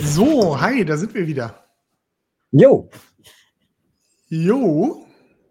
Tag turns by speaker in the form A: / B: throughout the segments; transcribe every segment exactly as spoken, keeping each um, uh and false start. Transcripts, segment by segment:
A: So, hi, da sind wir wieder.
B: Jo.
A: Jo.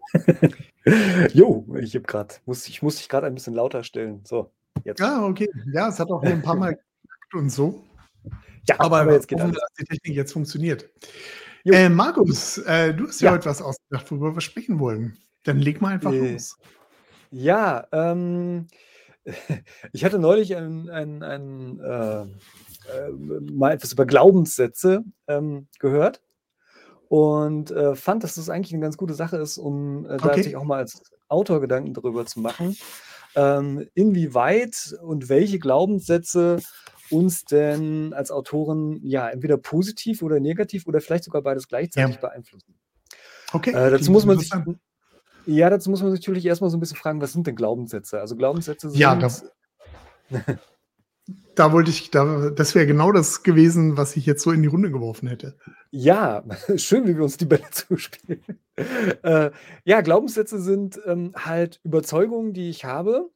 B: Jo, ich habe gerade, muss, ich muss dich gerade ein bisschen lauter stellen. So, jetzt.
A: Ah, okay. Ja, es hat auch hier ein paar Mal geklappt und so.
B: Ja,
A: aber,
B: aber jetzt geht
A: hoffen
B: alles.
A: wir, dass die Technik jetzt funktioniert.
B: Jo.
A: Äh, Markus, äh, du hast ja
B: Ja.
A: heute was ausgedacht, worüber wir sprechen wollen. Dann leg mal einfach
B: Äh,
A: los.
B: Ja, ähm, ich hatte neulich ein, ein, ein, äh, äh, mal etwas über Glaubenssätze ähm, gehört und äh, fand, dass das eigentlich eine ganz gute Sache ist, um äh, da
A: Okay.
B: sich auch mal als Autor Gedanken darüber zu machen, ähm, inwieweit und welche Glaubenssätze uns denn als Autoren ja entweder positiv oder negativ oder vielleicht sogar beides gleichzeitig
A: Ja.
B: beeinflussen.
A: Okay,
B: Äh, dazu
A: klingt
B: muss man sich,
A: interessant.
B: ja, dazu muss man sich natürlich erstmal so ein bisschen fragen, was sind denn Glaubenssätze? Also Glaubenssätze
A: Ja, da,
B: sind,
A: da wollte ich, da, das wäre genau das gewesen, was ich jetzt so in die Runde geworfen hätte.
B: ja, schön, wie wir uns die Bälle zuspielen. Äh, ja, Glaubenssätze sind ähm, halt Überzeugungen, die ich habe.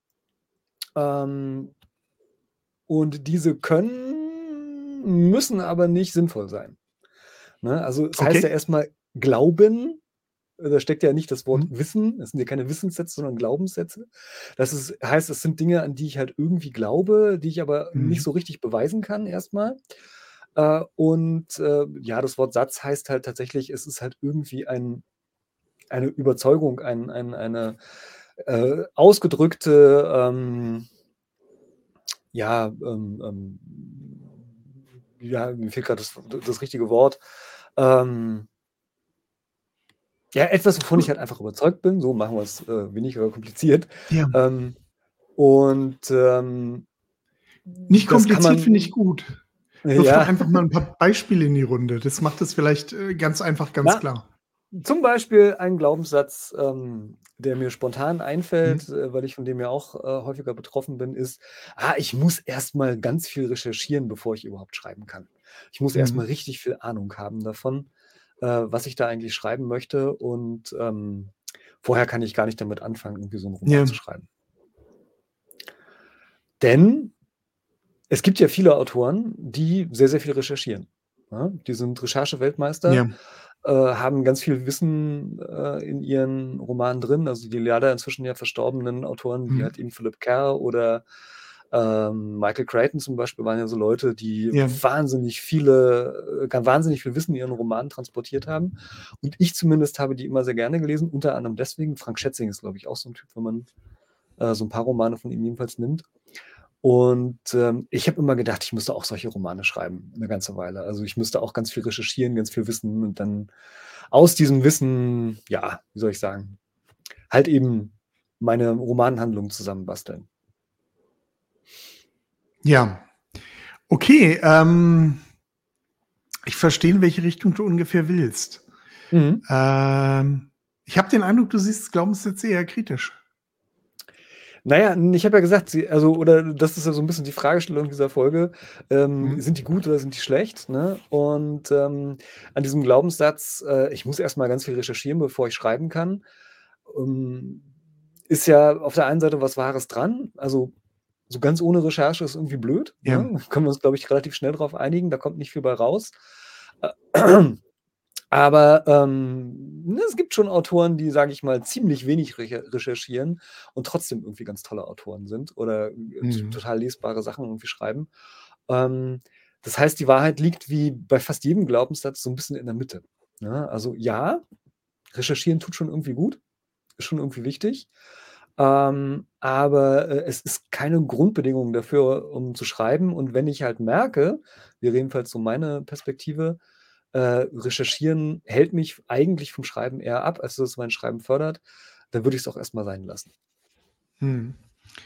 B: Ähm, und diese können, müssen aber nicht sinnvoll sein. Ne? Also es heißt ja
A: Okay.
B: erstmal Glauben. Da steckt ja nicht das Wort
A: Hm.
B: Wissen. Es sind ja keine Wissenssätze, sondern Glaubenssätze. Das ist, heißt, es sind Dinge, an die ich halt irgendwie glaube, die ich aber nicht
A: Mhm.
B: so richtig beweisen kann erstmal. Äh, und äh, ja, das Wort Satz heißt halt tatsächlich, es ist halt irgendwie ein, eine Überzeugung, ein, ein, eine äh, ausgedrückte, ähm, ja, ähm, ähm, ja, mir fehlt gerade das, das richtige Wort. Ähm, ja, etwas, wovon ich halt einfach überzeugt bin. So machen wir es äh, weniger kompliziert.
A: Ja.
B: Ähm, und ähm,
A: Nicht
B: das kann
A: kompliziert finde ich
B: man,
A: gut.
B: äh,
A: Wirf doch
B: ja,
A: einfach mal ein paar Beispiele in die Runde. Das macht es vielleicht äh, ganz einfach, ganz
B: na,
A: klar.
B: zum Beispiel ein Glaubenssatz, ähm, der mir spontan einfällt,
A: Hm.
B: äh, weil ich von dem ja auch äh, häufiger betroffen bin, ist, ah, ich muss erstmal ganz viel recherchieren, bevor ich überhaupt schreiben kann. Ich muss erstmal
A: Mhm.
B: richtig viel Ahnung haben davon, äh, was ich da eigentlich schreiben möchte. Und ähm, vorher kann ich gar nicht damit anfangen, irgendwie so einen Roman
A: Ja.
B: zu schreiben. Denn es gibt ja viele Autoren, die sehr, sehr viel recherchieren. Ja? Die sind Recherche-Weltmeister,
A: Ja.
B: äh, haben ganz viel Wissen äh, in ihren Romanen drin. Also die leider inzwischen ja verstorbenen Autoren, wie
A: Mhm.
B: halt eben Philip Kerr oder ähm, Michael Crichton zum Beispiel, waren ja so Leute, die
A: Ja.
B: wahnsinnig viele, äh, wahnsinnig viel Wissen in ihren Romanen transportiert haben. Und ich zumindest habe die immer sehr gerne gelesen, unter anderem deswegen. Frank Schätzing ist, glaube ich, auch so ein Typ, wenn man äh, so ein paar Romane von ihm jedenfalls nimmt. Und ähm, ich habe immer gedacht, ich müsste auch solche Romane schreiben, eine ganze Weile. Also ich müsste auch ganz viel recherchieren, ganz viel wissen und dann aus diesem Wissen, ja, wie soll ich sagen, halt eben meine Romanhandlung zusammenbasteln.
A: Ja. Okay, ähm, ich verstehe, in welche Richtung du ungefähr willst.
B: Mhm.
A: Ähm, ich habe den Eindruck, du siehst Glaubenssätze eher kritisch.
B: Naja, ich habe ja gesagt, sie, also, oder das ist ja so ein bisschen die Fragestellung dieser Folge, ähm,
A: Mhm.
B: sind die gut oder sind die schlecht? Ne? Und ähm, an diesem Glaubenssatz, äh, ich muss erstmal ganz viel recherchieren, bevor ich schreiben kann, ähm, ist ja auf der einen Seite was Wahres dran. Also so ganz ohne Recherche ist irgendwie blöd.
A: Ja.
B: Ne? Können wir uns, glaube ich, relativ schnell drauf einigen. Da kommt nicht viel bei raus. Äh, Aber ähm, ne, es gibt schon Autoren, die, sage ich mal, ziemlich wenig re recherchieren und trotzdem irgendwie ganz tolle Autoren sind oder äh, t-
A: Mhm.
B: total lesbare Sachen irgendwie schreiben. Ähm, das heißt, die Wahrheit liegt wie bei fast jedem Glaubenssatz so ein bisschen in der Mitte. Ne? Also ja, recherchieren tut schon irgendwie gut, ist schon irgendwie wichtig. Ähm, aber äh, es ist keine Grundbedingung dafür, um zu schreiben. Und wenn ich halt merke, wäre jedenfalls so meine Perspektive, äh, recherchieren hält mich eigentlich vom Schreiben eher ab, als dass es mein Schreiben fördert, dann würde ich es auch erstmal sein lassen.
A: Mhm.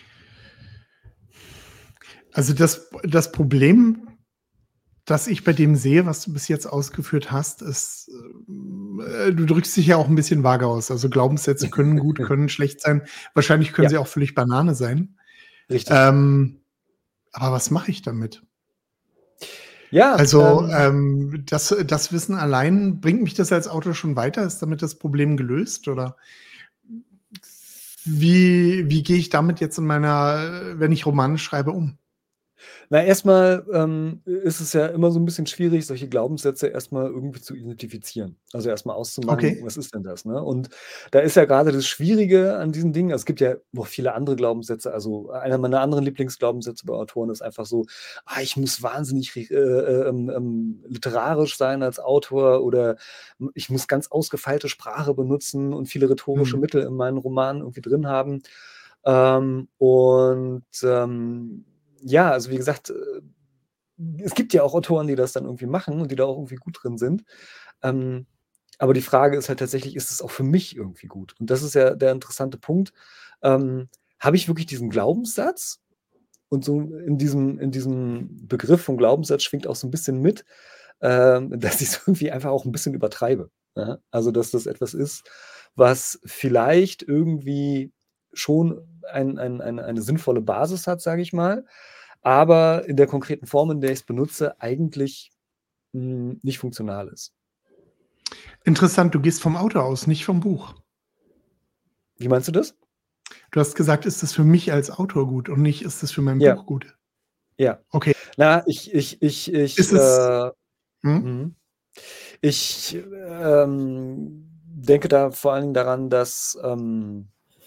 A: Also das, das Problem, das ich bei dem sehe, was du bis jetzt ausgeführt hast, ist, äh, du drückst dich ja auch ein bisschen vage aus. Also Glaubenssätze können gut, können schlecht sein. Wahrscheinlich können
B: Ja,
A: sie auch völlig Banane sein.
B: richtig.
A: Ähm, aber was mache ich damit?
B: Ja,
A: Also,
B: ähm,
A: ähm, das das Wissen allein, bringt mich das als Autor schon weiter? Ist damit das Problem gelöst oder wie wie gehe ich damit jetzt in meiner, wenn ich Romane schreibe, um?
B: Na, erstmal ähm, ist es ja immer so ein bisschen schwierig, solche Glaubenssätze erstmal irgendwie zu identifizieren. Also, erstmal auszumachen,
A: Okay.
B: was ist denn das, ne? Und da ist ja gerade das Schwierige an diesen Dingen, also, es gibt ja noch viele andere Glaubenssätze. Also, einer meiner anderen Lieblingsglaubenssätze bei Autoren ist einfach so: „Ah, ich muss wahnsinnig re äh, äh, ähm, ähm, literarisch sein als Autor“ oder hm, „ich muss ganz ausgefeilte Sprache benutzen und viele rhetorische
A: Mhm.
B: Mittel in meinen Romanen irgendwie drin haben.“ Ähm, und, ähm, ja, also, wie gesagt, äh, es gibt ja auch Autoren, die das dann irgendwie machen und die da auch irgendwie gut drin sind. Ähm, aber die Frage ist halt tatsächlich, ist es auch für mich irgendwie gut? Und das ist ja der interessante Punkt. Ähm, habe ich wirklich diesen Glaubenssatz? Und so in diesem in diesem Begriff vom Glaubenssatz schwingt auch so 'n bisschen mit, ähm, dass ich's irgendwie einfach auch 'n bisschen übertreibe, ja? Also, dass das etwas ist, was vielleicht irgendwie schon ein ein eine eine sinnvolle Basis hat, sage ich mal, aber in der konkreten Form, in der ich's benutze, eigentlich, hm, nicht funktional ist.
A: Interessant, du gehst vom Autor aus, nicht vom Buch.
B: Wie meinst du das?
A: Du hast gesagt: „Ist das für mich als Autor gut“ und nicht: „Ist das für mein
B: Ja,
A: Buch gut?“
B: ja.
A: Okay.
B: Na, ich ich ich ich,
A: Ist es
B: äh
A: mhm.
B: mhm. Ich, ähm, denke da vor allen Dingen daran, dass, ähm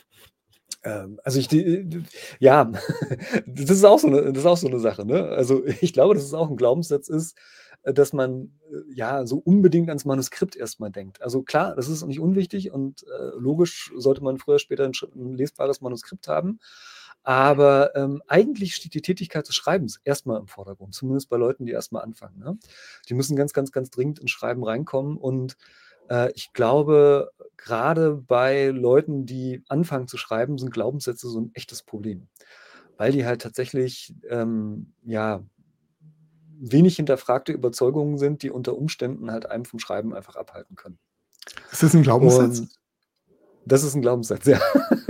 B: ähm, also ich d d ja, das ist auch so 'ne das ist auch so 'ne Sache, ne? Also, ich glaube, dass es auch 'n Glaubenssatz ist, äh, dass man, äh, ja, so unbedingt ans Manuskript erst mal denkt. Also klar, das ist nicht unwichtig und, äh, logisch sollte man früher oder später 'n sch 'n lesbares Manuskript haben. Aber, ähm, eigentlich steht die Tätigkeit des Schreibens erst mal im Vordergrund, zumindest bei Leuten, die erst mal anfangen, ne? Die müssen ganz, ganz, ganz dringend ins Schreiben reinkommen und, äh, ich glaube, grade bei Leuten, die anfangen zu schreiben, sind Glaubenssätze so 'n echtes Problem, weil die halt tatsächlich, ähm, ja, wenig hinterfragte Überzeugungen sind, die unter Umständen halt einen vom Schreiben einfach abhalten können.
A: Ist das 'n Glaubenssatz?
B: Und das ist 'n Glaubenssatz, ja.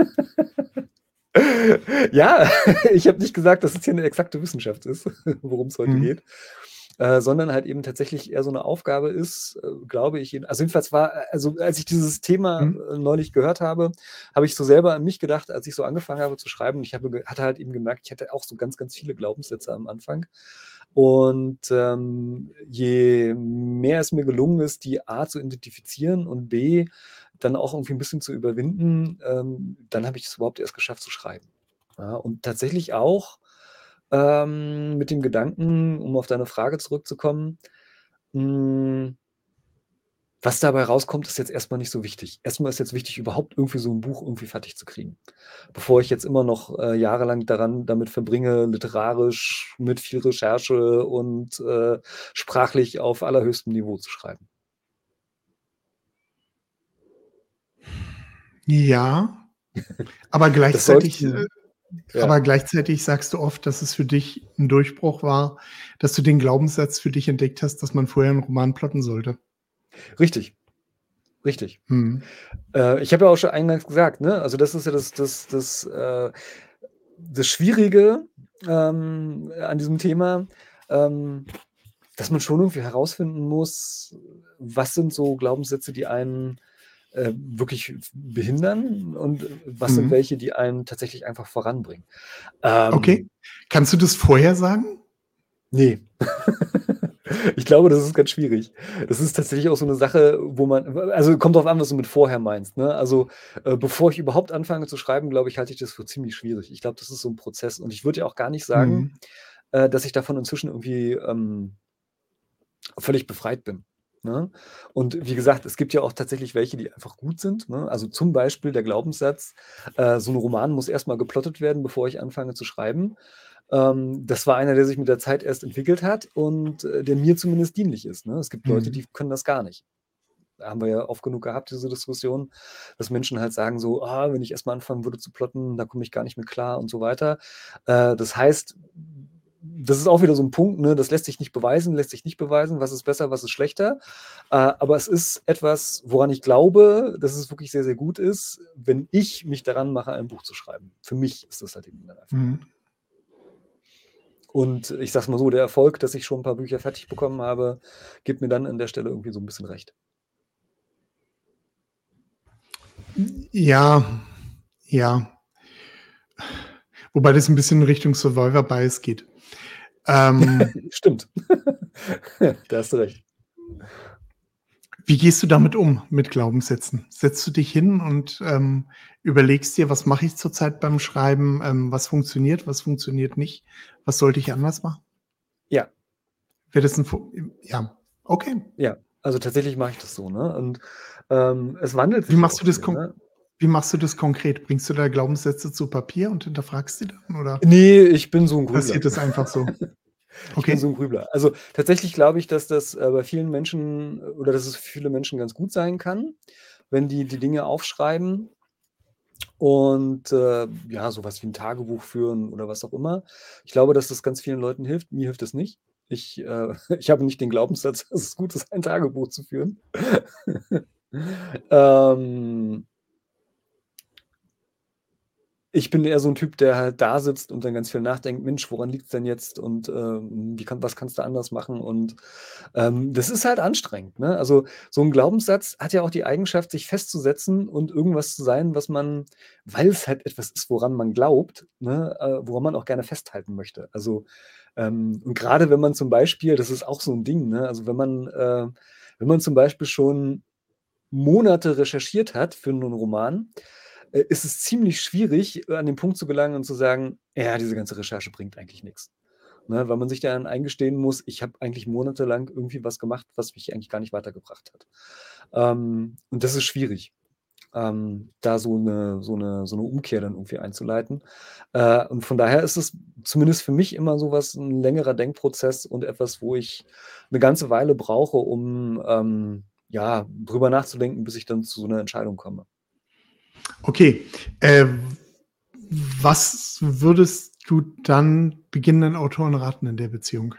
B: Ja, ich habe nicht gesagt, dass es hier 'ne exakte Wissenschaft ist, worum's heute
A: Mhm.
B: geht, äh, sondern halt eben tatsächlich eher so 'ne Aufgabe ist, äh, glaube ich jeden also jedenfalls war a also, als ich dieses Thema,
A: Mhm.
B: äh, neulich gehört habe, habe ich so selber an mich gedacht, als ich so angefangen habe zu schreiben. Ich habe ge hatte halt eben gemerkt, ich hatte auch so ganz, ganz viele Glaubenssätze am Anfang. Und, ähm, je mehr es mir gelungen ist, die A zu identifizieren und B dann auch irgendwie 'n bisschen zu überwinden, ähm, dann habe ich es überhaupt erst geschafft zu schreiben. Ja, und tatsächlich auch, ähm, mit dem Gedanken, um auf deine Frage zurückzukommen, hm was dabei rauskommt, ist jetzt erst mal nicht so wichtig. Erst mal ist jetzt wichtig, überhaupt irgendwie so 'n Buch irgendwie fertig zu kriegen, bevor ich jetzt immer noch, äh, jahrelang daran damit verbringe, literarisch mit viel Recherche und, äh, sprachlich auf allerhöchstem Niveau zu schreiben.
A: Ja, aber
B: Das sollte
A: gleichzeitig äh,
B: mhm, ja.
A: aber gleichzeitig sagst du oft, dass es für dich 'n Durchbruch war, dass du den Glaubenssatz für dich entdeckt hast, dass man vorher 'n Roman plotten sollte.
B: Richtig, richtig.
A: Mhm.
B: Äh, ich habe ja auch schon eingangs gesagt, ne, also das ist ja das das das, äh das Schwierige, ähm, an diesem Thema, ähm, dass man schon irgendwie herausfinden muss, was sind so Glaubenssätze, die einen, äh, wirklich f behindern und was sind
A: Mhm.
B: welche, die einen tatsächlich einfach voranbringen.
A: Okay.
B: Ähm
A: Kannst du das vorhersagen?
B: Ne. Ich glaube, das ist ganz schwierig. Das ist tatsächlich auch so 'ne Sache, wo man w also kommt drauf an, was du mit vorher meinst, ne? Also, äh, bevor ich überhaupt anfange zu schreiben, glaube ich, halte ich das für ziemlich schwierig. Ich glaube, das ist so 'n Prozess und ich würde ja auch gar nicht sagen,
A: Mhm.
B: äh, dass ich davon inzwischen irgendwie, ähm völlig befreit bin, ne? Und wie gesagt, es gibt ja auch tatsächlich welche, die einfach gut sind, ne? Also, zum Beispiel der Glaubenssatz, äh, so 'n Roman muss erst mal geplottet werden, bevor ich anfange zu schreiben. Ähm, das war einer, der sich mit der Zeit erst entwickelt hat und, äh, der mir zumindest dienlich ist, ne? Es gibt Leute,
A: Mhm.
B: die können das gar nicht. Haben wir ja oft genug gehabt, diese Diskussion, dass Menschen halt sagen so: „Ah, wenn ich erst mal anfangen würde zu plotten, da komme ich gar nicht mehr klar“ und so weiter. Äh, das heißt, das ist auch wieder so 'n Punkt, ne, das lässt sich nicht beweisen lässt sich nicht beweisen, was ist besser, was ist schlechter. Äh, aber es ist etwas, woran ich glaube, dass es wirklich sehr, sehr gut ist, wenn ich mich daran mache, ein Buch zu schreiben. Für mich ist das halt eben dann einfach
A: Mhm.
B: gut. Und ich sage es mal so, der Erfolg, dass ich schon 'n paar Bücher fertig bekommen habe, gibt mir dann an der Stelle irgendwie so 'n bisschen recht.
A: Ja, ja. Wobei das 'n bisschen in Richtung Survivor Bias geht. Ähm,
B: Stimmt. Da hast du recht.
A: Wie gehst du damit um, mit Glaubenssätzen? Setzt du dich hin und, ähm, überlegst dir: „Was mache ich zurzeit beim Schreiben? Ähm, was funktioniert, was funktioniert nicht? Was sollte ich anders machen?“
B: Ja.
A: Wäre das 'n Fu ja, okay.
B: Ja, also tatsächlich mache ich das so, ne? Und, ähm, es wandelt
A: Wie
B: sich ja
A: machst
B: auch
A: du das
B: viel,
A: kon
B: ne?
A: wie machst du das konkret? Bringst du da Glaubenssätze zu Papier und hinterfragst sie dann oder
B: Ne, ich bin so 'n Grübler.
A: passiert das einfach so?
B: Ich bin so 'n
A: Okay.
B: Grübler. Also, tatsächlich glaube ich, dass das, äh, bei vielen Menschen oder dass es für viele Menschen ganz gut sein kann, wenn die die Dinge aufschreiben und, äh, ja, so was wie 'n Tagebuch führen oder was auch immer. Ich glaube, dass das ganz vielen Leuten hilft. Mir hilft es nicht. Ich, äh ich habe nicht den Glaubenssatz, dass es gut ist, ein Tagebuch zu führen. Ähm Ich bin eher so 'n Typ, der halt da sitzt und dann ganz viel nachdenkt: „Mensch, woran liegt's denn jetzt und, ähm, wie kann was kannst du anders machen?“ Und, ähm, das ist halt anstrengend, ne? Also, so 'n Glaubenssatz hat ja auch die Eigenschaft, sich festzusetzen und irgendwas zu sein, was man weil es halt etwas ist, woran man glaubt, ne, äh, woran man auch gerne festhalten möchte. Also, ähm, und grade wenn man zum Beispiel das ist auch so 'n Ding, ne, also wenn man äh, wenn man zum Beispiel schon Monate recherchiert hat für 'nen Roman, äh, ist es ziemlich schwierig, äh, an den Punkt zu gelangen und zu sagen: „Ja, diese ganze Recherche bringt eigentlich nix.“ Ne, weil man sich dann eingestehen muss: „Ich habe eigentlich monatelang irgendwie was gemacht, was mich eigentlich gar nicht weitergebracht hat.“ Ähm, und das ist schwierig, ähm, da so 'ne so 'ne so 'ne Umkehr dann irgendwie einzuleiten. Äh, und von daher ist es zumindest für mich immer so was 'n längerer Denkprozess und etwas, wo ich 'ne ganze Weile brauche, um, ähm, ja, drüber nachzudenken, bis ich dann zu so 'ner Entscheidung komme.
A: Okay, äh, w was würdest du dann beginnenden Autoren raten in der Beziehung?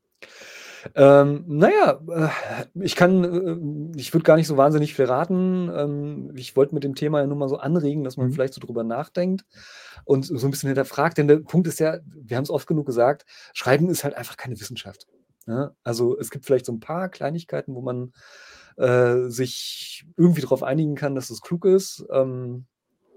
B: Ähm, na ja, äh, ich kann äh, ich würde gar nicht so wahnsinnig viel raten. Ähm, ich wollte mit dem Thema ja nur mal so anregen, dass man
A: Mhm.
B: vielleicht so drüber nachdenkt und so 'n bisschen hinterfragt. Denn der Punkt ist ja, wir haben's oft genug gesagt, Schreiben ist halt einfach keine Wissenschaft, ne? Also, es gibt vielleicht so 'n paar Kleinigkeiten, wo man, äh, sich irgendwie drauf einigen kann, dass es klug ist. Ähm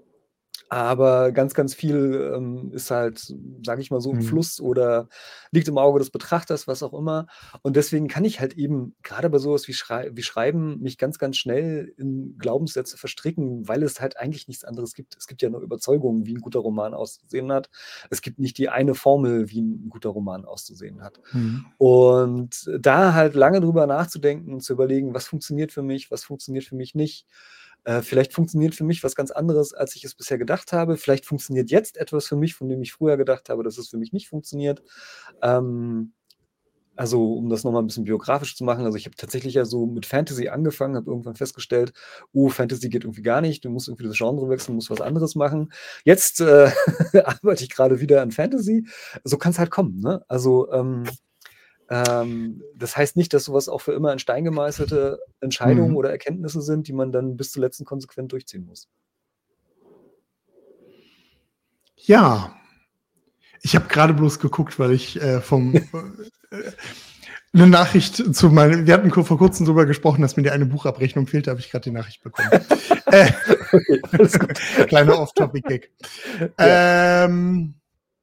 B: aber ganz, ganz viel, ähm, ist halt, sage ich mal so, im
A: Mhm.
B: Fluss oder liegt im Auge des Betrachters, was auch immer. Und deswegen kann ich halt eben grade bei so was wie Schrei wie Schreiben mich ganz, ganz schnell in Glaubenssätze verstricken, weil es halt eigentlich nichts anderes gibt. Es gibt ja nur Überzeugungen, wie 'n guter Roman auszusehen hat. Es gibt nicht die eine Formel, wie 'n guter Roman auszusehen hat.
A: Mhm.
B: Und da halt lange drüber nachzudenken und zu überlegen: „Was funktioniert für mich, was funktioniert für mich nicht?“ Äh, vielleicht funktioniert für mich was ganz anderes, als ich es bisher gedacht habe. Vielleicht funktioniert jetzt etwas für mich, von dem ich früher gedacht habe, dass es für mich nicht funktioniert. Ähm, also, um das noch mal 'n bisschen biografisch zu machen, also, ich habe tatsächlich ja so mit Fantasy angefangen, habe irgendwann festgestellt: „Oh, Fantasy geht irgendwie gar nicht. Du musst irgendwie das Genre wechseln, musst was anderes machen.“ Jetzt, äh, arbeite ich grade wieder an Fantasy. So kann's halt kommen, ne? Also, ähm ähm, das heißt nicht, dass so was auch für immer in Stein gemeißelte Entscheidungen
A: Mhm.
B: oder Erkenntnisse sind, die man dann bis zuletzt konsequent durchziehen muss.
A: Ja. Ich habe grade bloß geguckt, weil ich, äh, vom äh, äh, 'ne Nachricht zu meinem wir hatten kur vor Kurzem drüber gesprochen, dass mir die eine Buchabrechnung fehlt, da habe ich grad die Nachricht bekommen. Äh,
B: Okay, alles gut.
A: kleiner Off-Topic-Gag.
B: Ja.
A: Ähm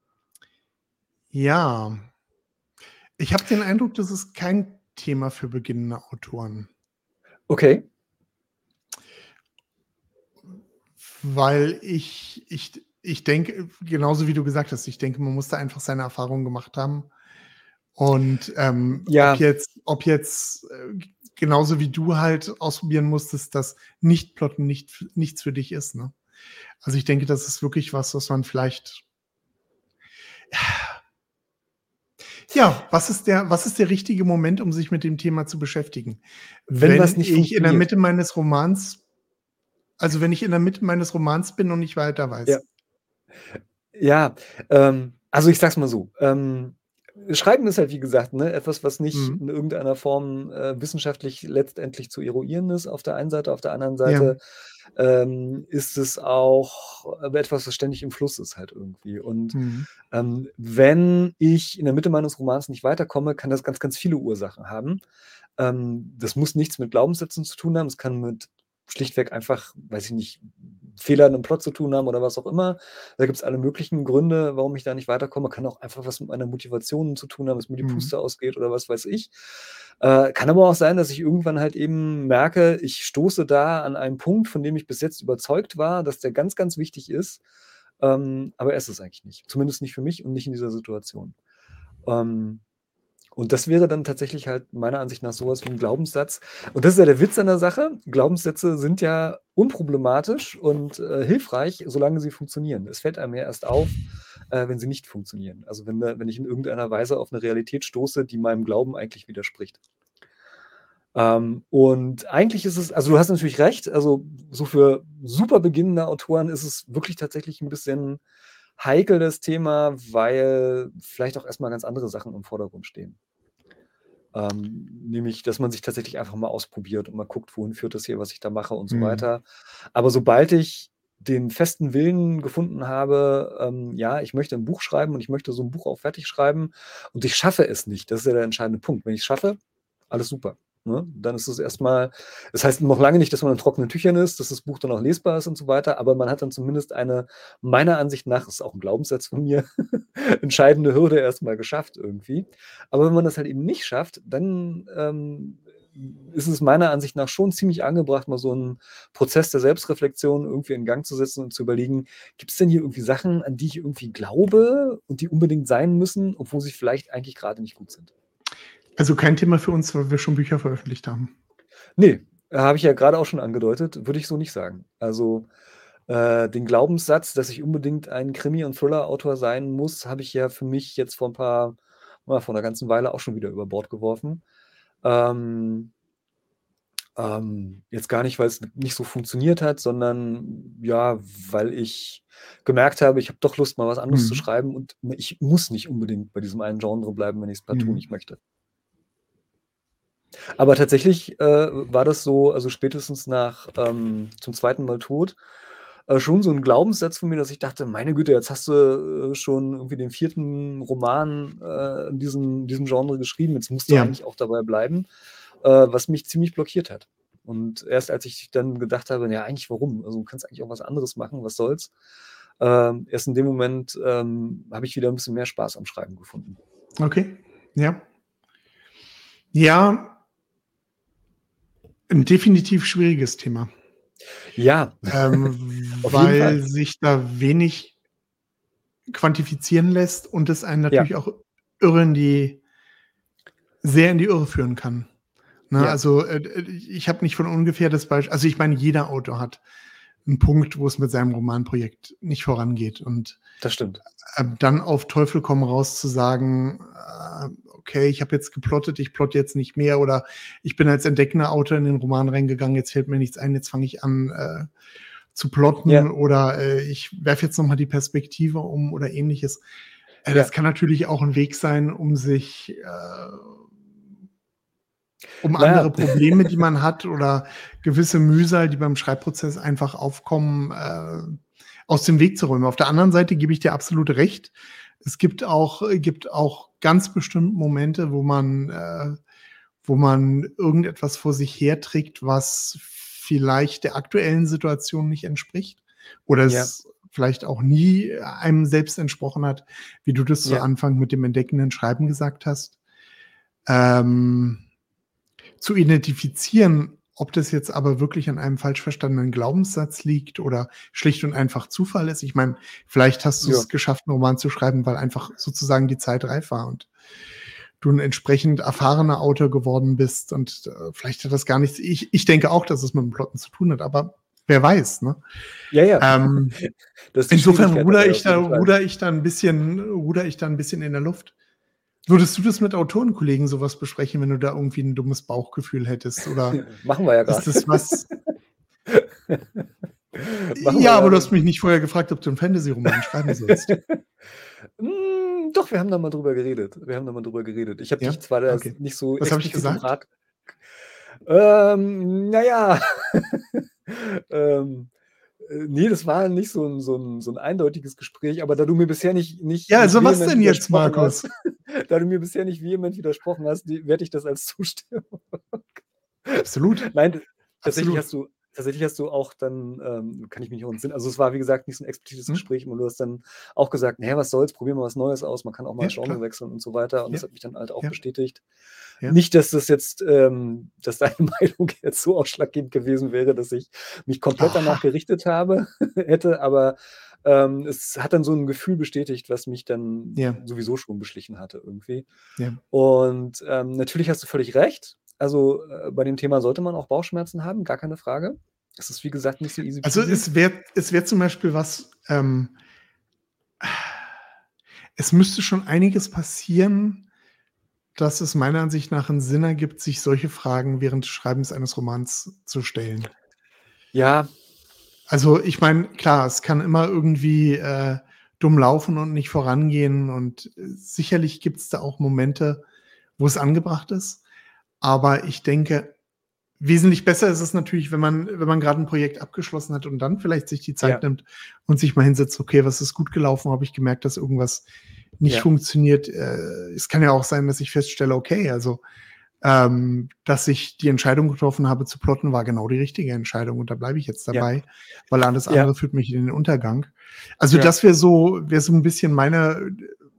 A: ja. Ich habe den Eindruck, das ist kein Thema für beginnende Autoren.
B: Okay.
A: Weil ich ich d ich denke, genauso wie du gesagt hast, ich denke, man muss da einfach seine Erfahrungen gemacht haben. Und, ähm, ob
B: Ja.
A: jetzt ob jetzt, äh, g genauso wie du halt ausprobieren musstest, dass Nicht-Plotten nicht f nichts für dich ist, ne? Also, ich denke, das ist wirklich was, was man vielleicht Ja, was ist der was ist der richtige Moment, um sich mit dem Thema zu beschäftigen?
B: Wenn was
A: Wenn
B: nicht
A: ich in der
B: funktioniert.
A: Mitte meines Romans also, wenn ich in der Mitte meines Romans bin und nicht weiter
B: Ja.
A: weiß.
B: Ja, ähm, also, ich sage es mal so, ähm, Schreiben ist halt, wie gesagt, ne, etwas, was nicht
A: Mhm.
B: in irgendeiner Form, äh, wissenschaftlich letztendlich zu eruieren ist auf der einen Seite. Auf der anderen
A: Ja.
B: Seite, ähm, ist es auch etwas, was ständig im Fluss ist halt irgendwie. Und,
A: Mhm.
B: ähm, wenn ich in der Mitte meines Romans nicht weiterkomme, kann das ganz, ganz viele Ursachen haben. Ähm, das muss nichts mit Glaubenssätzen zu tun haben. Es kann mit schlichtweg einfach, weiß ich nicht Fehlern im Plot zu tun haben oder was auch immer. Da gibt es alle möglichen Gründe, warum ich da nicht weiterkomme. Kann auch einfach was mit meiner Motivation zu tun haben, dass mir die
A: Mhm.
B: Puste ausgeht oder was weiß ich. Äh, kann aber auch sein, dass ich irgendwann halt eben merke, ich stoße da an einen Punkt, von dem ich bis jetzt überzeugt war, dass der ganz, ganz wichtig ist. Ähm, aber er ist es eigentlich nicht. Zumindest nicht für mich und nicht in dieser Situation. Ähm, und das wäre dann tatsächlich halt meiner Ansicht nach sowas wie ein Glaubenssatz. Und das ist ja der Witz an der Sache. Glaubenssätze sind ja unproblematisch und äh, hilfreich, solange sie funktionieren. Es fällt einem ja erst auf, äh, wenn sie nicht funktionieren. Also wenn, da- wenn ich in irgendeiner Weise auf eine Realität stoße, die meinem Glauben eigentlich widerspricht. Ähm, und eigentlich ist es, also du hast natürlich recht, also so für super beginnende Autoren ist es wirklich tatsächlich ein bisschen heikel, das Thema, weil vielleicht auch erstmal ganz andere Sachen im Vordergrund stehen. Ähm, nämlich, dass man sich tatsächlich einfach mal ausprobiert und mal guckt, wohin führt das hier, was ich da mache und so
A: Mhm.
B: weiter. Aber sobald ich den festen Willen gefunden habe, ähm, ja, ich möchte ein Buch schreiben und ich möchte so ein Buch auch fertig schreiben und ich schaffe es nicht, das ist ja der entscheidende Punkt. Wenn ich es schaffe, alles super. Ne? Dann ist es erstmal, das heißt noch lange nicht, dass man in trockenen Tüchern ist, dass das Buch dann auch lesbar ist und so weiter, aber man hat dann zumindest eine, meiner Ansicht nach, ist auch ein Glaubenssatz von mir, entscheidende Hürde erstmal geschafft irgendwie. Aber wenn man das halt eben nicht schafft, dann ähm, ist es meiner Ansicht nach schon ziemlich angebracht, mal so einen Prozess der Selbstreflexion irgendwie in Gang zu setzen und zu überlegen, gibt es denn hier irgendwie Sachen, an die ich irgendwie glaube und die unbedingt sein müssen, obwohl sie vielleicht eigentlich gerade nicht gut sind?
A: Also kein Thema für uns, weil wir schon Bücher veröffentlicht haben.
B: Nee, habe ich ja gerade auch schon angedeutet, würde ich so nicht sagen. Also äh, den Glaubenssatz, dass ich unbedingt ein Krimi- und Thriller-Autor sein muss, habe ich ja für mich jetzt vor ein paar, na, vor einer ganzen Weile auch schon wieder über Bord geworfen. Ähm, ähm, jetzt gar nicht, weil es nicht so funktioniert hat, sondern ja, weil ich gemerkt habe, ich habe doch Lust, mal was anderes zu
A: Mhm.
B: schreiben und ich muss nicht unbedingt bei diesem einen Genre bleiben, wenn ich es partout
A: Mhm.
B: nicht möchte. Aber tatsächlich äh, war das so, also spätestens nach ähm, zum zweiten Mal tot, äh, schon so ein Glaubenssatz von mir, dass ich dachte, meine Güte, jetzt hast du äh, schon irgendwie den vierten Roman äh, in diesem, diesem Genre geschrieben, jetzt musst du
A: Ja.
B: eigentlich auch dabei bleiben, äh, was mich ziemlich blockiert hat. Und erst als ich dann gedacht habe, ja, eigentlich warum? Also du kannst eigentlich auch was anderes machen, was soll's? Ähm, erst in dem Moment ähm, habe ich wieder ein bisschen mehr Spaß am Schreiben gefunden.
A: Okay. Ja. Ja, ein definitiv schwieriges Thema.
B: Ja,
A: Ähm,
B: auf jeden
A: weil
B: Fall.
A: sich da wenig quantifizieren lässt und es einen
B: Ja,
A: natürlich auch irre in die sehr in die Irre führen kann. Ne,
B: ja,
A: also, äh, äh, ich habe nicht von ungefähr das Beispiel, also, ich meine, jeder Autor hat einen Punkt, wo es mit seinem Romanprojekt nicht vorangeht und,
B: das stimmt.
A: ähm, dann auf Teufel komm raus zu sagen, äh: „Okay, ich habe jetzt geplottet, ich plotte jetzt nicht mehr“, oder „Ich bin als entdeckender Autor in den Roman reingegangen, jetzt fällt mir nichts ein, jetzt fange ich an, äh, zu plotten“,
B: Ja,
A: oder, äh: „Ich werfe jetzt noch mal die Perspektive um“ oder Ähnliches. Äh, das
B: ja,
A: kann natürlich auch ein Weg sein, um sich, äh um andere
B: naja,
A: Probleme, die man hat, oder gewisse Mühsal, die beim Schreibprozess einfach aufkommen, äh, aus dem Weg zu räumen. Auf der anderen Seite gebe ich dir absolut recht. Es gibt auch äh, gibt auch ganz bestimmt Momente, wo man äh, wo man irgendetwas vor sich herträgt, was vielleicht der aktuellen Situation nicht entspricht oder
B: ja,
A: es vielleicht auch nie einem selbst entsprochen hat, wie du das zu
B: ja,
A: Anfang mit dem entdeckenden Schreiben gesagt hast. Ähm zu identifizieren, ob das jetzt aber wirklich an einem falsch verstandenen Glaubenssatz liegt oder schlicht und einfach Zufall ist. Ich meine, vielleicht hast du
B: ja,
A: es geschafft, 'n Roman zu schreiben, weil einfach sozusagen die Zeit reif war und du 'n entsprechend erfahrener Autor geworden bist und, äh, vielleicht hat das gar nichts, ich ich denke auch, dass es mit dem Plotten zu tun hat, aber wer weiß, ne?
B: ja, ja.
A: Ähm,
B: Das ist die
A: insofern
B: Schwierigkeit
A: ruder
B: dabei
A: ich
B: auf
A: da
B: jeden Fall.
A: ruder ich da 'n bisschen ruder ich da 'n bisschen in der Luft. Würdest du das mit Autorenkollegen so was besprechen, wenn du da irgendwie 'n dummes Bauchgefühl hättest, oder
B: Machen wir ja
A: ist
B: grad.
A: das was?
B: Machen wir
A: Ja, aber du
B: grade.
A: hast mich nicht vorher gefragt, ob du 'n Fantasy-Roman schreiben sollst.
B: Hm, doch, wir haben da mal drüber geredet. Wir haben da mal drüber geredet. Ich habe
A: Ja?
B: dich zwar da
A: Okay.
B: nicht so
A: Was habe ich
B: explizit um
A: gesagt?
B: Rat ähm, na ja, ähm, äh, ne, das war nicht so 'n so 'n so 'n eindeutiges Gespräch, aber da du mir bisher nicht nicht
A: Ja,
B: nicht
A: also was
B: vehement
A: denn jetzt,
B: widersprochen hast
A: Markus?
B: da du mir bisher nicht vehement widersprochen hast, ne, werte ich das als Zustimmung.
A: Absolut,
B: Nein, t tatsächlich
A: absolut.
B: hast du tatsächlich hast du auch dann, ähm, kann ich mich nicht entsinnen, also es war wie gesagt nicht so ein explizites
A: Mhm.
B: Gespräch, und du hast dann auch gesagt: „Na ja, was soll's, probieren wir was Neues aus, man kann auch mal
A: Ja,
B: das Genre
A: klar.
B: wechseln“ und so weiter. Und
A: Ja,
B: das hat mich dann halt auch
A: ja,
B: bestätigt.
A: ja.
B: Nicht, dass das jetzt, ähm dass deine Meinung jetzt so ausschlaggebend gewesen wäre, dass ich mich komplett danach
A: Aha.
B: gerichtet habe hätte, aber, ähm, es hat dann so 'n Gefühl bestätigt, was mich dann
A: Ja,
B: sowieso schon beschlichen hatte irgendwie.
A: ja.
B: Und, ähm, natürlich hast du völlig recht. Also, äh, bei dem Thema sollte man auch Bauchschmerzen haben, gar keine Frage. Es ist, wie gesagt, nicht so easy
A: Also,
B: peasy.
A: es wäre es wäre zum Beispiel was, ähm es müsste schon einiges passieren, dass es meiner Ansicht nach 'n Sinn ergibt, sich solche Fragen während des Schreibens eines Romans zu stellen.
B: Ja,
A: Also, ich meine, klar, es kann immer irgendwie, äh, dumm laufen und nicht vorangehen und, äh, sicherlich gibt's da auch Momente, wo es angebracht ist. Aber ich denke, wesentlich besser ist es natürlich, wenn man wenn man grad 'n Projekt abgeschlossen hat und dann vielleicht sich die Zeit
B: ja,
A: nimmt und sich mal hinsetzt: „Okay, was ist gut gelaufen? Wo habe ich gemerkt, dass irgendwas nicht
B: ja,
A: funktioniert?“ Äh, es kann ja auch sein, dass ich feststelle, okay, also, ähm, dass ich die Entscheidung getroffen habe zu plotten, war genau die richtige Entscheidung und da bleibe ich jetzt
B: ja,
A: dabei, weil alles
B: ja,
A: andere führt mich in den Untergang. Also,
B: ja,
A: das wäre so wäre so 'n bisschen meine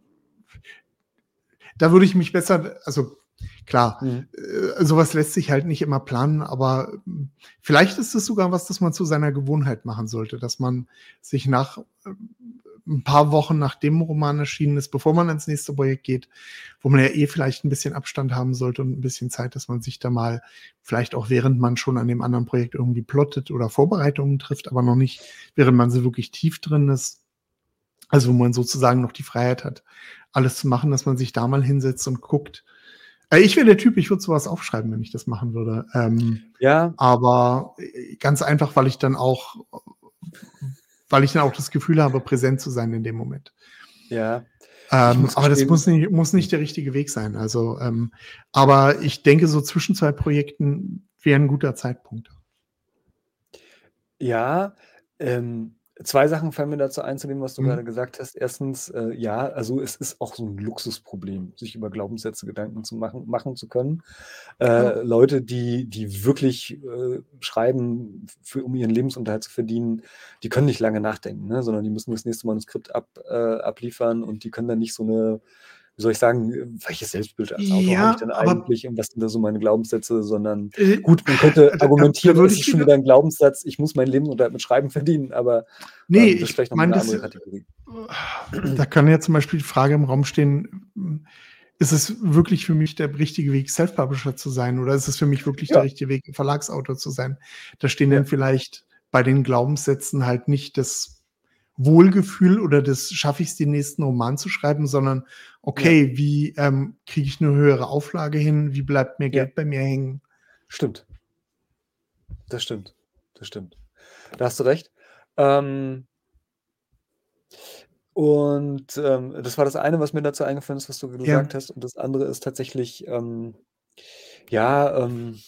A: da würde ich mich besser also, klar,
B: mhm,
A: äh, so was lässt sich halt nicht immer planen, aber, hm, vielleicht ist es sogar was, das man zu seiner Gewohnheit machen sollte, dass man sich nach, ähm, 'n paar Wochen, nachdem 'n Roman erschienen ist, bevor man ans nächste Projekt geht, wo man ja eh vielleicht 'n bisschen Abstand haben sollte und 'n bisschen Zeit, dass man sich da mal vielleicht auch während man schon an dem anderen Projekt irgendwie plottet oder Vorbereitungen trifft, aber noch nicht, während man so wirklich tief drin ist. Also, wo man sozusagen noch die Freiheit hat, alles zu machen, dass man sich da mal hinsetzt und guckt. Äh, ich wäre der Typ, ich würde so was aufschreiben, wenn ich das machen würde. Ähm,
B: ja,
A: aber, äh, ganz einfach, weil ich dann auch weil ich dann auch das Gefühl habe, präsent zu sein in dem Moment.
B: ja. Ich
A: Ähm,
B: muss
A: aber das muss
B: gestehen,
A: nicht muss
B: hm,
A: nicht der richtige Weg sein. Also, ähm, aber ich denke, so zwischen zwei Projekten wäre 'n guter Zeitpunkt.
B: ja, ähm, zwei Sachen fallen mir dazu ein, zu dem, was du
A: Mhm.
B: grade gesagt hast. Erstens, äh, ja, also es ist auch so 'n Luxusproblem, sich über Glaubenssätze Gedanken zu machen machen zu können.
A: Ja.
B: Äh, Leute, die die wirklich, äh, schreiben, für um ihren Lebensunterhalt zu verdienen, die können nicht lange nachdenken, ne, sondern die müssen das nächste Manuskript ab äh, abliefern, und die können dann nicht so 'ne, wie soll ich sagen, äh, welches Selbstbild als Autor habe ich
A: Ja,
B: denn
A: aber,
B: eigentlich und was sind da so meine Glaubenssätze, sondern
A: äh,
B: gut, man könnte
A: da da da
B: argumentieren,
A: würde
B: es
A: ich
B: ist schon
A: wieder
B: wieder 'n Glaubenssatz, ich muss meinen Lebensunterhalt mit Schreiben verdienen, aber,
A: ne,
B: ähm, das ist
A: ich
B: vielleicht noch mal
A: meine
B: 'ne
A: das,
B: andere
A: äh,
B: Kategorie.
A: da kann ja zum Beispiel die Frage im Raum stehen, hm, ist es wirklich für mich der richtige Weg, Self-Publisher zu sein oder ist es für mich wirklich der
B: Ja,
A: richtige Weg, Verlagsautor zu sein? Da stehen dann
B: ja,
A: vielleicht bei den Glaubenssätzen halt nicht das Wohlgefühl oder das schaffe ich's, den nächsten Roman zu schreiben, sondern
B: ja,
A: okay, wie, ähm, kriege ich 'ne höhere Auflage hin? Wie bleibt mehr
B: ja,
A: Geld bei mir hängen?
B: stimmt. Das stimmt. Das stimmt. Da hast du recht. Ähm Und, ähm, das war das eine, was mir dazu eingefallen ist, was du
A: Ja,
B: gesagt hast. Und das andere ist tatsächlich, ähm, ja, ähm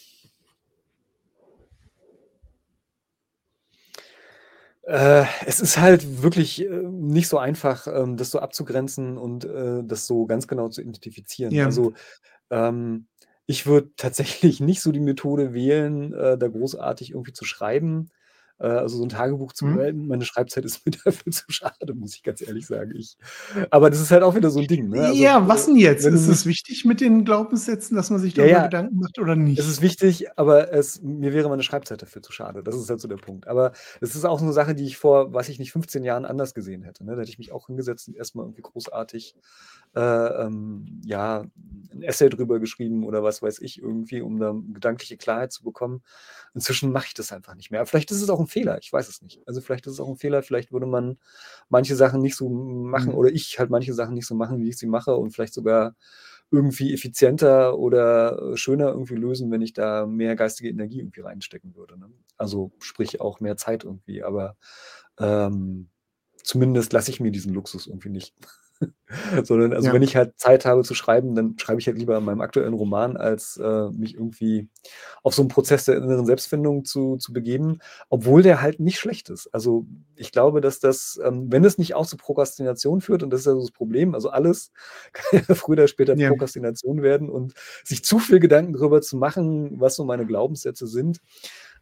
B: äh, es ist halt wirklich, äh, nicht so einfach, ähm, das so abzugrenzen und, äh, das so ganz genau zu identifizieren.
A: ja,
B: Also, ähm, ich würde tatsächlich nicht so die Methode wählen, äh, da großartig irgendwie zu schreiben, äh, also so 'n Tagebuch zu
A: mhm.
B: äh, meine Schreibzeit ist mir dafür zu schade, muss ich ganz ehrlich sagen. Ich aber das ist halt auch wieder so 'n Ding, ne? Also,
A: Ja, was
B: äh,
A: denn jetzt?
B: wenn du
A: Ist
B: mich
A: es wichtig mit den Glaubenssätzen, dass man sich
B: ja,
A: darüber
B: ja,
A: Gedanken macht oder
B: es ist
A: nicht?
B: wichtig, aber es mir wäre meine Schreibzeit dafür zu schade. Das ist halt so der Punkt. Aber es ist auch so 'ne Sache, die ich vor, weiß ich nicht, fünfzehn Jahren anders gesehen hätte, ne? Da hätte ich mich auch hingesetzt und erst mal irgendwie großartig, äh, ähm, ja, 'n Essay drüber geschrieben oder was weiß ich irgendwie, um da gedankliche Klarheit zu bekommen. Inzwischen mache ich das einfach nicht mehr. Aber vielleicht ist es auch 'n Fehler, ich weiß es nicht. Also, vielleicht ist es auch 'n Fehler, vielleicht würde man manche Sachen nicht so machen
A: Mhm.
B: oder ich halt manche Sachen nicht so machen, wie ich sie mache, und vielleicht sogar irgendwie effizienter oder, äh, schöner irgendwie lösen, wenn ich da mehr geistige Energie irgendwie reinstecken würde, ne? Also, sprich auch mehr Zeit irgendwie, aber, ähm, zumindest lasse ich mir diesen Luxus irgendwie nicht. Sondern also, wenn
A: Ja,
B: ich halt Zeit habe zu schreiben, dann schreibe ich halt lieber an meinem aktuellen Roman, als, äh, mich irgendwie auf so 'n Prozess der inneren Selbstfindung zu zu begeben, obwohl der halt nicht schlecht ist. Also, ich glaube, dass das, ähm, wenn es nicht auch zu Prokrastination führt, und das ist ja so das Problem, also alles kann ja früher oder später
A: ja,
B: Prokrastination werden, und sich zu viel Gedanken darüber zu machen, was so meine Glaubenssätze sind,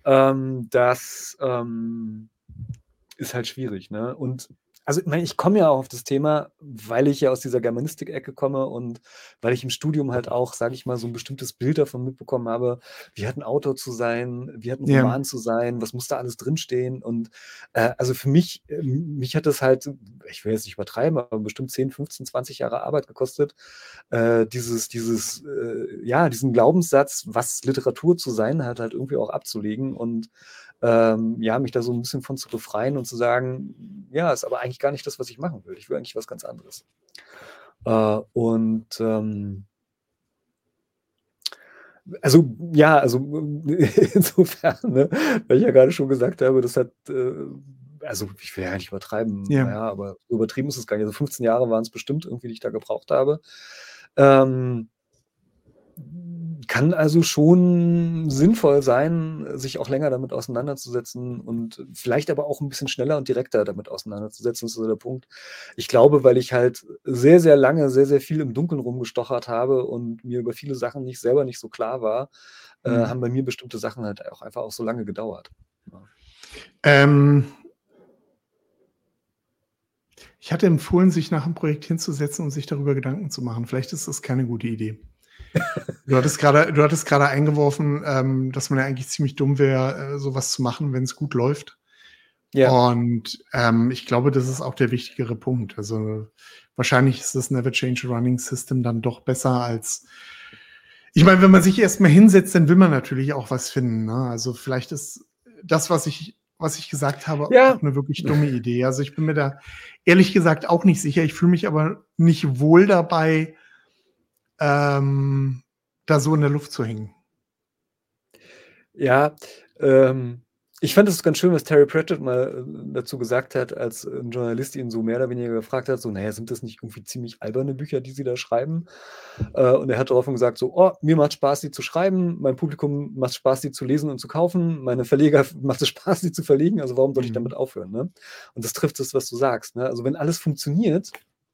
B: Ähm, das, ähm, ist halt schwierig, ne? Und also, ich meine, ich komme ja auch auf das Thema, weil ich ja aus dieser Germanistik-Ecke komme und weil ich im Studium halt auch, sage ich mal, so 'n bestimmtes Bild davon mitbekommen habe, wie hat 'n Autor zu sein, wie hat 'n
A: Ja.
B: Roman zu sein, was muss da alles drinstehen? Und, äh, also für mich äh, mich hat das halt, ich will jetzt nicht übertreiben, aber bestimmt zehn, fünfzehn, zwanzig Jahre Arbeit gekostet, äh, dieses dieses, äh ja, diesen Glaubenssatz, was Literatur zu sein hat, halt irgendwie auch abzulegen und, ähm, ja, mich da so 'n bisschen von zu befreien und zu sagen: „Ja, ist aber eigentlich gar nicht das, was ich machen will. Ich will eigentlich was ganz anderes.“ Äh, und, ähm also, ja, also, insofern, ne, weil ich ja grade schon gesagt habe, das hat, äh also, ich will ja nicht übertreiben, na
A: Ja.
B: ja, aber übertrieben ist es gar nicht. Also, fünfzehn Jahre waren's bestimmt irgendwie, die ich da gebraucht habe. Ähm kann also schon sinnvoll sein, sich auch länger damit auseinanderzusetzen und vielleicht aber auch 'n bisschen schneller und direkter damit auseinanderzusetzen. Das ist so der Punkt. Ich glaube, weil ich halt sehr, sehr lange, sehr, sehr viel im Dunkeln rumgestochert habe und mir über viele Sachen nicht selber nicht so klar war, äh,
A: Mhm.
B: haben bei mir bestimmte Sachen halt auch einfach auch so lange gedauert. Ja.
A: Ähm ich hatte empfohlen, sich nach 'm Projekt hinzusetzen und sich darüber Gedanken zu machen. Vielleicht ist das keine gute Idee. Du hattest grade du hattest grade eingeworfen, ähm, dass man ja eigentlich ziemlich dumm wäre, äh, so was zu machen, wenn's gut läuft.
B: Ja.
A: Und, ähm, ich glaube, das ist auch der wichtigere Punkt. Also, wahrscheinlich ist das Never Change a Running System dann doch besser als ich meine, wenn man sich erst mal hinsetzt, dann will man natürlich auch was finden, ne? Also, vielleicht ist das, was ich was ich gesagt habe,
B: Ja.
A: auch 'ne wirklich dumme Idee. Also, ich bin mir da ehrlich gesagt auch nicht sicher. Ich fühle mich aber nicht wohl dabei ähm, da so in der Luft zu hängen.
B: Ja, ähm, ich fand es ganz schön, was Terry Pratchett mal, äh, dazu gesagt hat, als 'n Journalist ihn so mehr oder weniger gefragt hat, so: „Na ja, sind das nicht irgendwie ziemlich alberne Bücher, die Sie da schreiben?“ Äh, und er hat daraufhin gesagt so: „Oh, mir macht Spaß, sie zu schreiben, meinem Publikum macht's Spaß, sie zu lesen und zu kaufen, meine Verleger f macht es Spaß, sie zu verlegen, also warum soll ich damit
A: Mhm.
B: aufhören“, ne? Und das trifft das, was du sagst, ne? Also, wenn alles funktioniert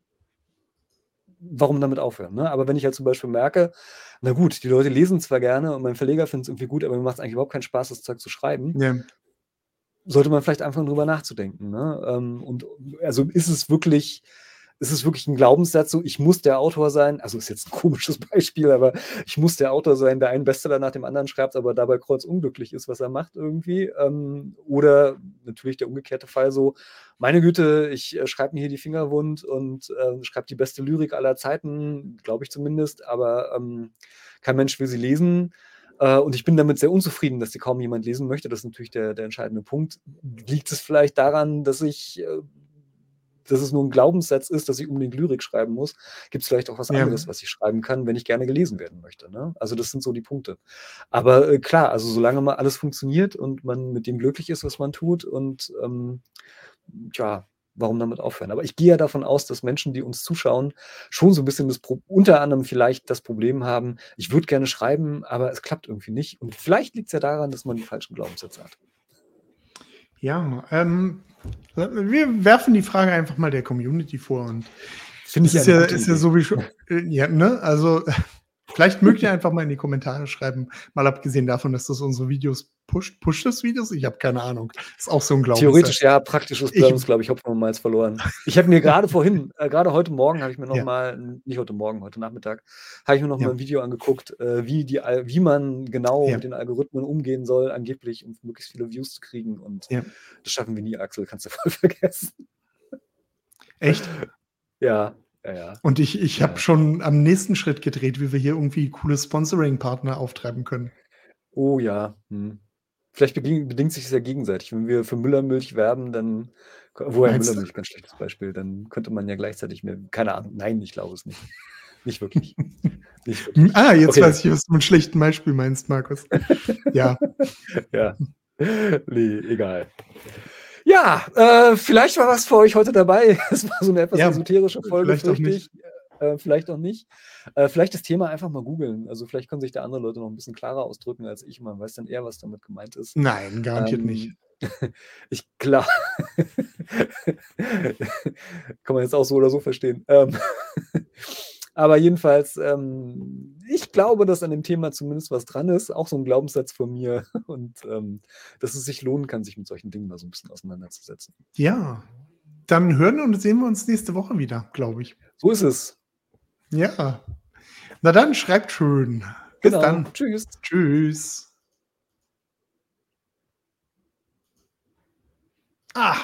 B: warum damit aufhören, ne? Aber wenn ich halt zum Beispiel merke, na gut, die Leute lesen zwar gerne und mein Verleger findet's irgendwie gut, aber mir macht's eigentlich überhaupt keinen Spaß, das Zeug zu schreiben
A: Ja.
B: sollte man vielleicht anfangen, drüber nachzudenken, ne? Ähm, und also, ist es wirklich ist es wirklich 'n Glaubenssatz so: „Ich muss der Autor sein“, also, ist jetzt 'n komisches Beispiel, aber ich muss der Autor sein, der einen Bestseller nach dem anderen schreibt, aber dabei kreuzunglücklich ist, was er macht irgendwie. Ähm, oder natürlich der umgekehrte Fall so: „Meine Güte, ich, äh, schreibe mir hier die Finger wund und, äh, schreibe die beste Lyrik aller Zeiten“, glaube ich zumindest, aber, ähm, kein Mensch will sie lesen. Äh, und ich bin damit sehr unzufrieden, dass sie kaum jemand lesen möchte. Das ist natürlich der der entscheidende Punkt. Liegt es vielleicht daran, dass ich äh, dass es nur 'n Glaubenssatz ist, dass ich unbedingt Lyrik schreiben muss? Gibt's vielleicht auch was
A: Ja.
B: anderes, was ich schreiben kann, wenn ich gerne gelesen werden möchte, ne? Also, das sind so die Punkte. Aber, äh, klar, also, solange mal alles funktioniert und man mit dem glücklich ist, was man tut und, ähm, tja, warum damit aufhören? Aber ich gehe ja davon aus, dass Menschen, die uns zuschauen, schon so 'n bisschen das Pro unter anderem vielleicht das Problem haben: „Ich würde gerne schreiben, aber es klappt irgendwie nicht.“ Und vielleicht liegt's ja daran, dass man die falschen Glaubenssätze hat.
A: Ja, ähm, äh, wir werfen die Frage einfach mal der Community vor und
B: Finde
A: es
B: ich
A: ist
B: eine
A: ja
B: gute
A: ist ja
B: Idee.
A: so wie scho äh, ja, ne? Also, vielleicht mögt ihr einfach mal in die Kommentare schreiben, mal abgesehen davon, dass das unsere Videos pusht. Pusht das Videos? Ich habe keine Ahnung. Ist auch so 'n
B: Theoretisch
A: Glaubenssatz.
B: ja, praktisch ist bei
A: Ich
B: uns, glaube ich, Hopfen und Malz verloren. Ich habe mir grade vorhin äh, grade heute Morgen habe ich mir noch
A: Ja.
B: mal nicht heute Morgen, heute Nachmittag, habe ich mir noch mal
A: Ja.
B: 'n Video angeguckt, äh, wie die Al wie man genau
A: Ja.
B: mit den Algorithmen umgehen soll, angeblich, um möglichst viele Views zu kriegen und
A: Ja.
B: das schaffen wir nie, Axel, kannst du voll vergessen.
A: Echt?
B: Ja, ja, ja.
A: Und ich ich habe
B: Ja.
A: schon am nächsten Schritt gedreht, wie wir hier irgendwie coole Sponsoring-Partner auftreiben können.
B: Oh ja, mhm. Vielleicht beding bedingt sich das ja gegenseitig. Wenn wir für Müllermilch werben, dann k wobei
A: Meinst du?
B: Müllermilch, ganz schlechtes Beispiel, dann könnte man ja gleichzeitig mehr keine Ahnung. Nein, ich glaube es nicht. Nicht wirklich. Nicht
A: Hm,
B: wirklich.
A: ah, jetzt
B: Okay.
A: weiß ich, was du mit schlechten Beispiel meinst, Markus. Ja.
B: Ja. Ne, egal. Ja, äh, vielleicht war was für euch heute dabei. Es war so 'ne etwas
A: Ja,
B: esoterische Folge,
A: vielleicht auch
B: fürchte
A: nicht.
B: ich. Äh, vielleicht auch nicht. Äh, vielleicht das Thema einfach mal googeln. Also, vielleicht können sich da andere Leute noch 'n bisschen klarer ausdrücken als ich. Man weiß dann eher, was damit gemeint ist.
A: Nein, garantiert nicht.
B: Ähm, ich gla kann man jetzt auch so oder so verstehen. Ähm, Aber jedenfalls, ähm, ich glaube, dass an dem Thema zumindest was dran ist, auch so 'n Glaubenssatz von mir und, ähm, dass es sich lohnen kann, sich mit solchen Dingen mal so 'n bisschen auseinanderzusetzen.
A: Ja, dann hören und sehen wir uns nächste Woche wieder, glaube ich.
B: So ist es.
A: Ja. Na dann, schreibt schön. Bis
B: Genau.
A: dann.
B: Tschüss.
A: Tschüss. Ah.